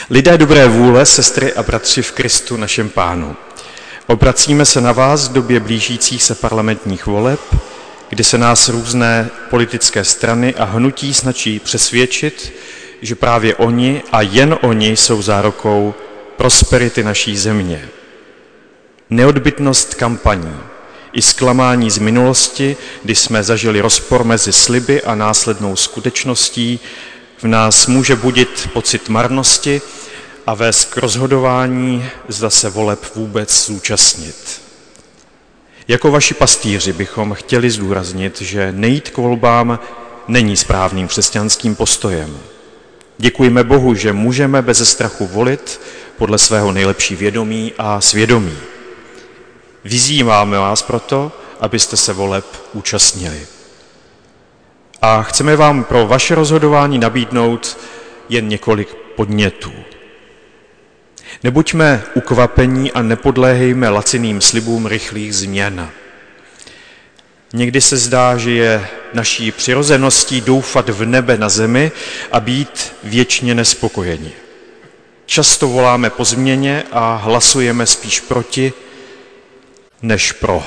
Lidé dobré vůle, sestry a bratři v Kristu našem Pánu, obracíme se na vás v době blížících se parlamentních voleb, kdy se nás různé politické strany a hnutí snaží přesvědčit, že právě oni a jen oni jsou zárukou prosperity naší země. Neodbytnost kampaní i zklamání z minulosti, kdy jsme zažili rozpor mezi sliby a následnou skutečností, v nás může budit pocit marnosti a vést k rozhodování, zda se voleb vůbec zúčastnit. Jako vaši pastýři bychom chtěli zdůraznit, že nejít k volbám není správným křesťanským postojem. Děkujeme Bohu, že můžeme beze strachu volit podle svého nejlepší vědomí a svědomí. Vyzýváme vás proto, abyste se voleb účastnili. A chceme vám pro vaše rozhodování nabídnout jen několik podnětů. Nebuďme ukvapení a nepodléhejme laciným slibům rychlých změn. Někdy se zdá, že je naší přirozeností doufat v nebe na zemi a být věčně nespokojeni. Často voláme po změně a hlasujeme spíš proti, než pro.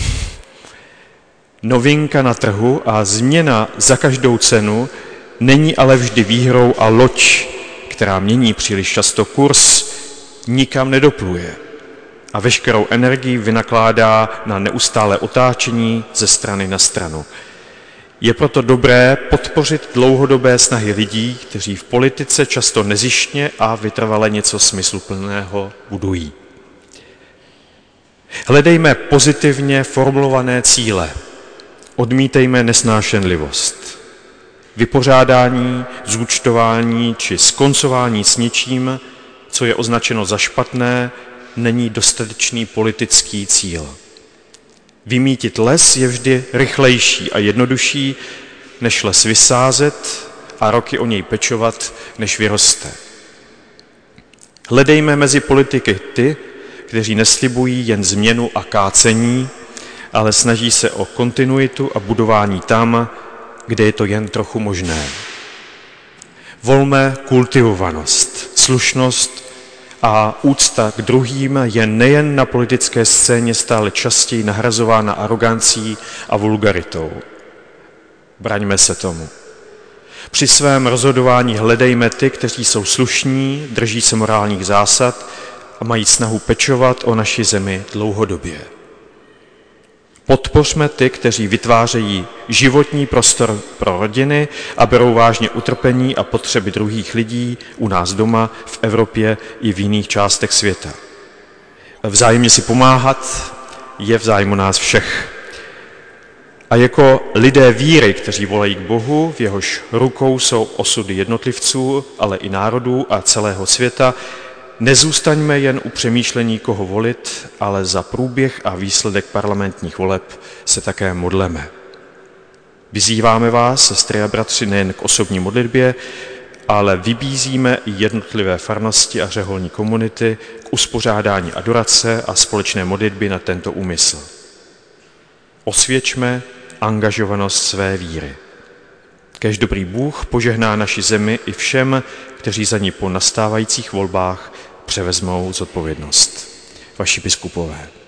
Novinka na trhu a změna za každou cenu není ale vždy výhrou a loď, která mění příliš často kurz, nikam nedopluje a veškerou energii vynakládá na neustálé otáčení ze strany na stranu. Je proto dobré podpořit dlouhodobé snahy lidí, kteří v politice často nezištně a vytrvale něco smysluplného budují. Hledejme pozitivně formulované cíle. Odmítejme nesnášenlivost. Vypořádání, zúčtování či skoncování s něčím, co je označeno za špatné, není dostatečný politický cíl. Vymítit les je vždy rychlejší a jednodušší, než les vysázet a roky o něj pečovat, než vyroste. Hledejme mezi politiky ty, kteří neslibují jen změnu a kácení, ale snaží se o kontinuitu a budování tam, kde je to jen trochu možné. Volme kultivovanost, slušnost a úcta k druhým je nejen na politické scéně stále častěji nahrazována arogancí a vulgaritou. Braňme se tomu. Při svém rozhodování hledejme ty, kteří jsou slušní, drží se morálních zásad a mají snahu pečovat o naši zemi dlouhodobě. Podpořme ty, kteří vytvářejí životní prostor pro rodiny a berou vážně utrpení a potřeby druhých lidí u nás doma, v Evropě i v jiných částech světa. Vzájemně si pomáhat je v zájmu nás všech. A jako lidé víry, kteří volají k Bohu, v jehož rukou jsou osudy jednotlivců, ale i národů a celého světa, nezůstaňme jen u přemýšlení, koho volit, ale za průběh a výsledek parlamentních voleb se také modleme. Vyzýváme vás, sestry a bratři, nejen k osobní modlitbě, ale vybízíme i jednotlivé farnosti a řeholní komunity k uspořádání adorace a společné modlitby na tento úmysl. Osvědčme angažovanost své víry. Kéž dobrý Bůh požehná naši zemi i všem, kteří za ní po nastávajících volbách převezmou zodpovědnost. Vaši biskupové.